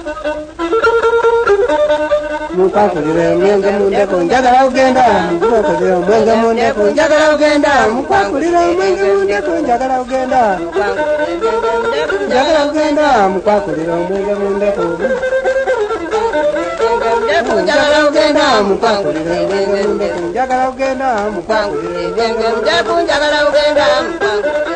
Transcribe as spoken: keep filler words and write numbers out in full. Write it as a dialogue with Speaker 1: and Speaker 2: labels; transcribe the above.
Speaker 1: mukwakulira omwenge mundeku njagala kugenda mukwakulira omwenge mundeku njagala kugenda mukwakulira omwenge mundeku njagala kugenda njagala kugenda mukwakulira omwenge mundeku njagala kugenda mukwakulira omwenge mundeku njagala kugenda mukwakulira omwenge mundeku njagala kugenda